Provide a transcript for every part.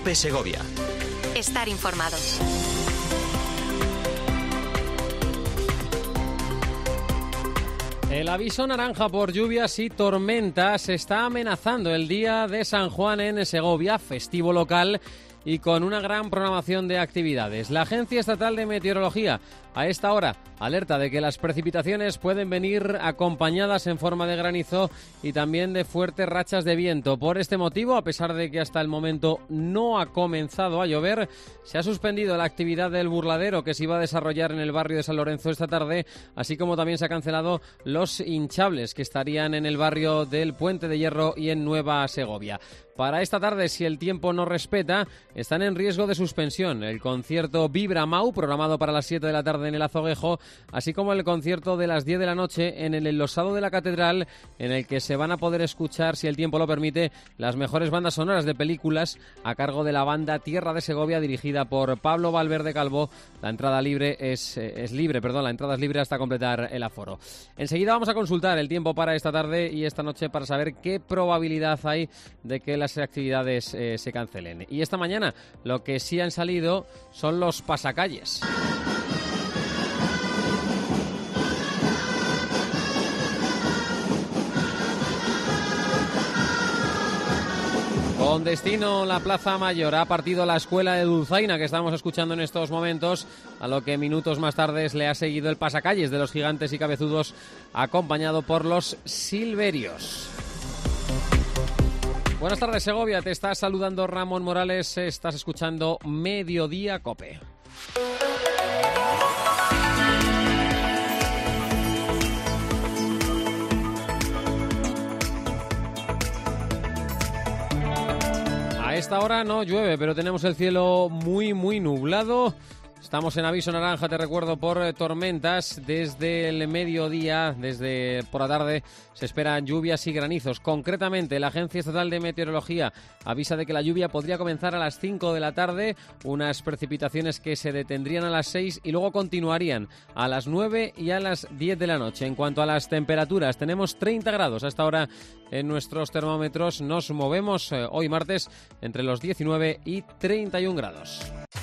COPE Segovia. Estar informado. El aviso naranja por lluvias y tormentas está amenazando el día de San Juan en Segovia, festivo local y con una gran programación de actividades. La Agencia Estatal de Meteorología a esta hora alerta de que las precipitaciones pueden venir acompañadas en forma de granizo y también de fuertes rachas de viento. Por este motivo, a pesar de que hasta el momento no ha comenzado a llover, se ha suspendido la actividad del burladero que se iba a desarrollar en el barrio de San Lorenzo esta tarde, así como también se ha cancelado los hinchables que estarían en el barrio del Puente de Hierro y en Nueva Segovia. Para esta tarde, si el tiempo no respeta, están en riesgo de suspensión el concierto Vibra Mau, programado para las 7 de la tarde en el Azoguejo, así como el concierto de las 10 de la noche en el enlosado de la Catedral, en el que se van a poder escuchar, si el tiempo lo permite, las mejores bandas sonoras de películas a cargo de la banda Tierra de Segovia, dirigida por Pablo Valverde Calvo. La entrada es libre hasta completar el aforo. Enseguida vamos a consultar el tiempo para esta tarde y esta noche para saber qué probabilidad hay de que las actividades se cancelen. Y esta mañana lo que sí han salido son los pasacalles. Con destino la Plaza Mayor ha partido la escuela de Dulzaina que estamos escuchando en estos momentos, a lo que minutos más tarde le ha seguido el pasacalles de los Gigantes y Cabezudos, acompañado por los Silverios. Buenas tardes, Segovia, te está saludando Ramón Morales, estás escuchando Mediodía COPE. A esta hora no llueve, pero tenemos el cielo muy nublado. Estamos en aviso naranja, te recuerdo, por tormentas. Desde el mediodía, desde por la tarde, se esperan lluvias y granizos. Concretamente, la Agencia Estatal de Meteorología avisa de que la lluvia podría comenzar a las 5 de la tarde, unas precipitaciones que se detendrían a las 6 y luego continuarían a las 9 y a las 10 de la noche. En cuanto a las temperaturas, tenemos 30 grados hasta ahora en nuestros termómetros. Nos movemos hoy martes entre los 19 y 31 grados.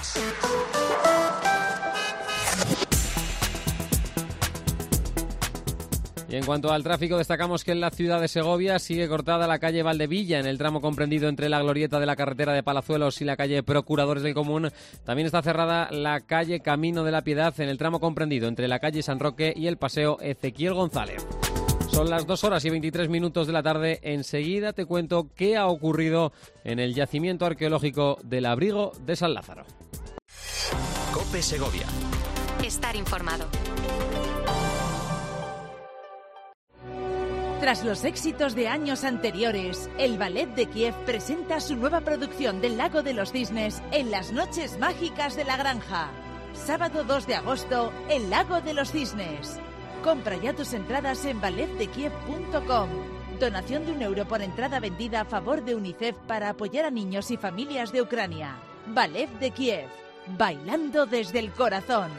Y en cuanto al tráfico, destacamos que en la ciudad de Segovia sigue cortada la calle Valdevilla en el tramo comprendido entre la glorieta de la carretera de Palazuelos y la calle Procuradores del Común. También está cerrada la calle Camino de la Piedad en el tramo comprendido entre la calle San Roque y el paseo Ezequiel González. Son las 2 horas y 23 minutos de la tarde. Enseguida te cuento qué ha ocurrido en el yacimiento arqueológico del Abrigo de San Lázaro. COPE Segovia. Estar informado. Tras los éxitos de años anteriores, el Ballet de Kiev presenta su nueva producción del Lago de los Cisnes en las Noches Mágicas de la Granja. Sábado 2 de agosto, el Lago de los Cisnes. Compra ya tus entradas en balletdekiev.com. Donación de €1 por entrada vendida a favor de UNICEF para apoyar a niños y familias de Ucrania. Ballet de Kiev. Bailando desde el corazón.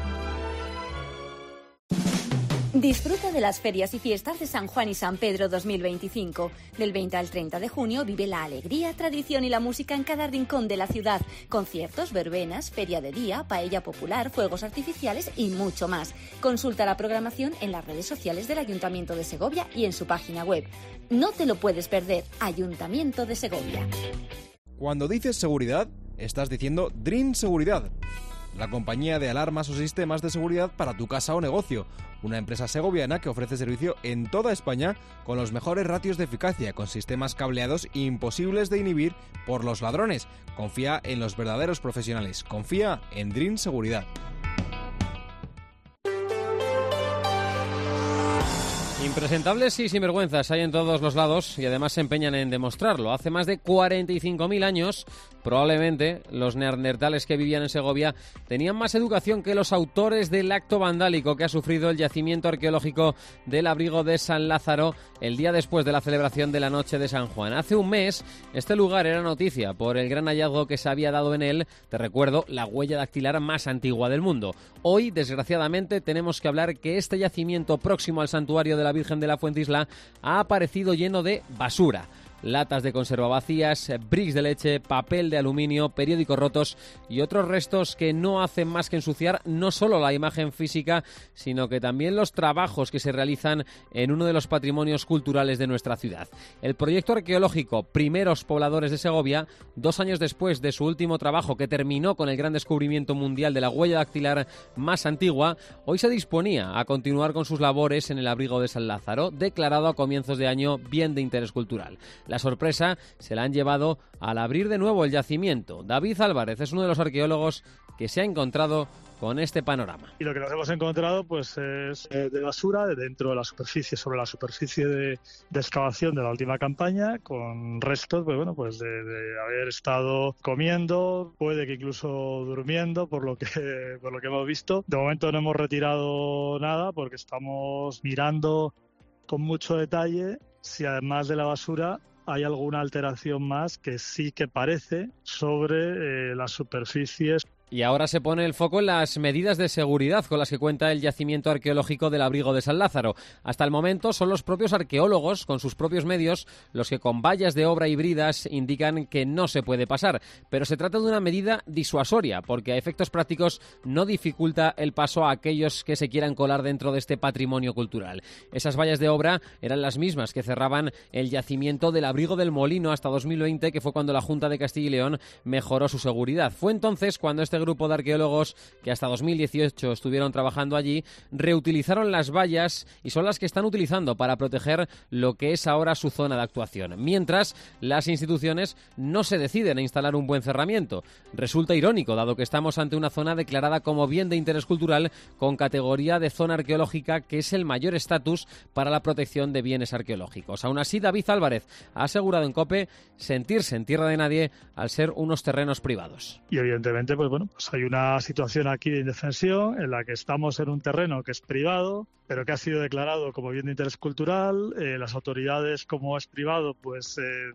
Disfruta de las ferias y fiestas de San Juan y San Pedro 2025. Del 20 al 30 de junio vive la alegría, tradición y la música en cada rincón de la ciudad. Conciertos, verbenas, feria de día, paella popular, fuegos artificiales y mucho más. Consulta la programación en las redes sociales del Ayuntamiento de Segovia y en su página web. No te lo puedes perder. Ayuntamiento de Segovia. Cuando dices seguridad, estás diciendo Dream Seguridad, la compañía de alarmas o sistemas de seguridad para tu casa o negocio. Una empresa segoviana que ofrece servicio en toda España con los mejores ratios de eficacia, con sistemas cableados imposibles de inhibir por los ladrones. Confía en los verdaderos profesionales. Confía en Dream Seguridad. Impresentables y sinvergüenzas hay en todos los lados y además se empeñan en demostrarlo. Hace más de 45.000 años, probablemente, los neandertales que vivían en Segovia tenían más educación que los autores del acto vandálico que ha sufrido el yacimiento arqueológico del Abrigo de San Lázaro el día después de la celebración de la Noche de San Juan. Hace un mes, este lugar era noticia por el gran hallazgo que se había dado en él, te recuerdo, la huella dactilar más antigua del mundo. Hoy, desgraciadamente, tenemos que hablar que este yacimiento próximo al santuario de la Virgen de la Fuentisla ha aparecido lleno de basura. latas de conserva vacías, bricks de leche, papel de aluminio, periódicos rotos y otros restos que no hacen más que ensuciar no solo la imagen física, sino que también los trabajos que se realizan en uno de los patrimonios culturales de nuestra ciudad. El proyecto arqueológico Primeros Pobladores de Segovia, 2 años después de su último trabajo que terminó con el gran descubrimiento mundial de la huella dactilar más antigua, hoy se disponía a continuar con sus labores en el abrigo de San Lázaro, declarado a comienzos de año bien de interés cultural. La sorpresa se la han llevado al abrir de nuevo el yacimiento. David Álvarez es uno de los arqueólogos que se ha encontrado con este panorama. Y lo que nos hemos encontrado pues es de basura de dentro de la superficie, sobre la superficie de excavación de la última campaña, con restos pues de haber estado comiendo, puede que incluso durmiendo, por lo que hemos visto. De momento no hemos retirado nada porque estamos mirando con mucho detalle si además de la basura hay alguna alteración más que sí que parece sobre las superficies. Y ahora se pone el foco en las medidas de seguridad con las que cuenta el yacimiento arqueológico del abrigo de San Lázaro. Hasta el momento son los propios arqueólogos, con sus propios medios, los que con vallas de obra híbridas indican que no se puede pasar. Pero se trata de una medida disuasoria, porque a efectos prácticos no dificulta el paso a aquellos que se quieran colar dentro de este patrimonio cultural. Esas vallas de obra eran las mismas que cerraban el yacimiento del abrigo del Molino hasta 2020, que fue cuando la Junta de Castilla y León mejoró su seguridad. Fue entonces cuando este grupo de arqueólogos que hasta 2018 estuvieron trabajando allí reutilizaron las vallas y son las que están utilizando para proteger lo que es ahora su zona de actuación. Mientras, las instituciones no se deciden a instalar un buen cerramiento. Resulta irónico, dado que estamos ante una zona declarada como bien de interés cultural con categoría de zona arqueológica, que es el mayor estatus para la protección de bienes arqueológicos. Aún así, David Álvarez ha asegurado en COPE sentirse en tierra de nadie al ser unos terrenos privados. Y evidentemente, pues hay una situación aquí de indefensión en la que estamos en un terreno que es privado, pero que ha sido declarado como bien de interés cultural. Las autoridades, como es privado, pues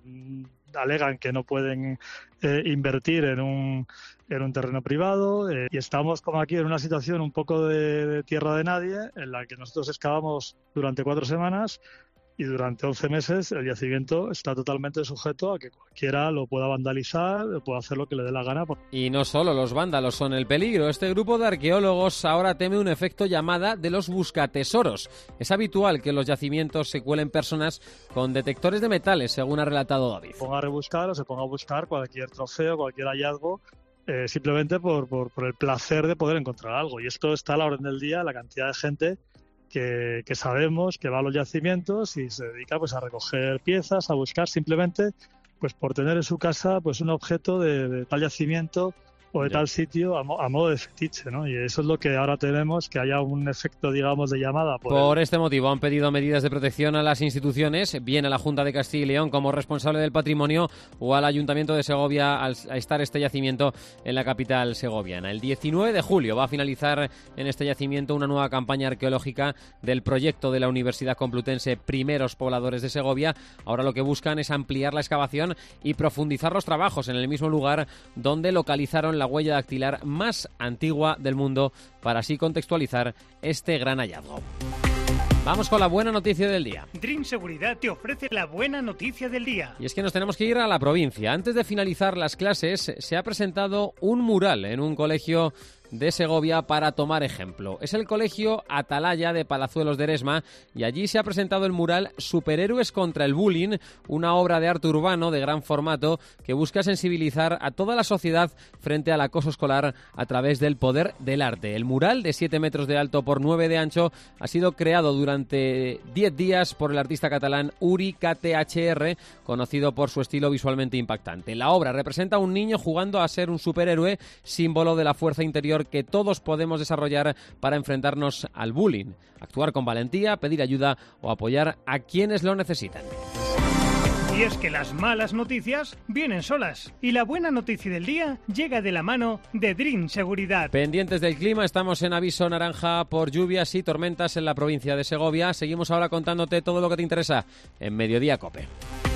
alegan que no pueden invertir en un terreno privado, y estamos como aquí en una situación un poco de tierra de nadie, en la que nosotros excavamos durante 4 semanas y durante 11 meses el yacimiento está totalmente sujeto a que cualquiera lo pueda vandalizar, pueda hacer lo que le dé la gana. Y no solo los vándalos son el peligro. Este grupo de arqueólogos ahora teme un efecto llamada de los buscatesoros. Es habitual que en los yacimientos se cuelen personas con detectores de metales, según ha relatado David. Se ponga a rebuscar o se ponga a buscar cualquier trofeo, cualquier hallazgo, simplemente por el placer de poder encontrar algo. Y esto está a la orden del día, la cantidad de gente que sabemos que va a los yacimientos y se dedica pues a recoger piezas, a buscar simplemente pues por tener en su casa pues un objeto de tal yacimiento o de tal sitio a modo de fetiche, ¿no? Y eso es lo que ahora tenemos, que haya un efecto, digamos, de llamada. Por este motivo han pedido medidas de protección a las instituciones, bien a la Junta de Castilla y León como responsable del patrimonio o al Ayuntamiento de Segovia al estar este yacimiento en la capital segoviana. El 19 de julio va a finalizar en este yacimiento una nueva campaña arqueológica del proyecto de la Universidad Complutense Primeros Pobladores de Segovia. Ahora lo que buscan es ampliar la excavación y profundizar los trabajos en el mismo lugar donde localizaron la huella dactilar más antigua del mundo, para así contextualizar este gran hallazgo. Vamos con la buena noticia del día. Dream Seguridad te ofrece la buena noticia del día. Y es que nos tenemos que ir a la provincia. Antes de finalizar las clases, se ha presentado un mural en un colegio de Segovia para tomar ejemplo. Es el colegio Atalaya de Palazuelos de Eresma y allí se ha presentado el mural Superhéroes contra el Bullying, una obra de arte urbano de gran formato que busca sensibilizar a toda la sociedad frente al acoso escolar a través del poder del arte. El mural, de 7 metros de alto por 9 de ancho, ha sido creado durante 10 días por el artista catalán Uri KTHR, conocido por su estilo visualmente impactante. La obra representa a un niño jugando a ser un superhéroe, símbolo de la fuerza interior que todos podemos desarrollar para enfrentarnos al bullying, actuar con valentía, pedir ayuda o apoyar a quienes lo necesitan. Y es que las malas noticias vienen solas y la buena noticia del día llega de la mano de Dream Seguridad. Pendientes del clima, estamos en aviso naranja por lluvias y tormentas en la provincia de Segovia. Seguimos ahora contándote todo lo que te interesa en Mediodía COPE.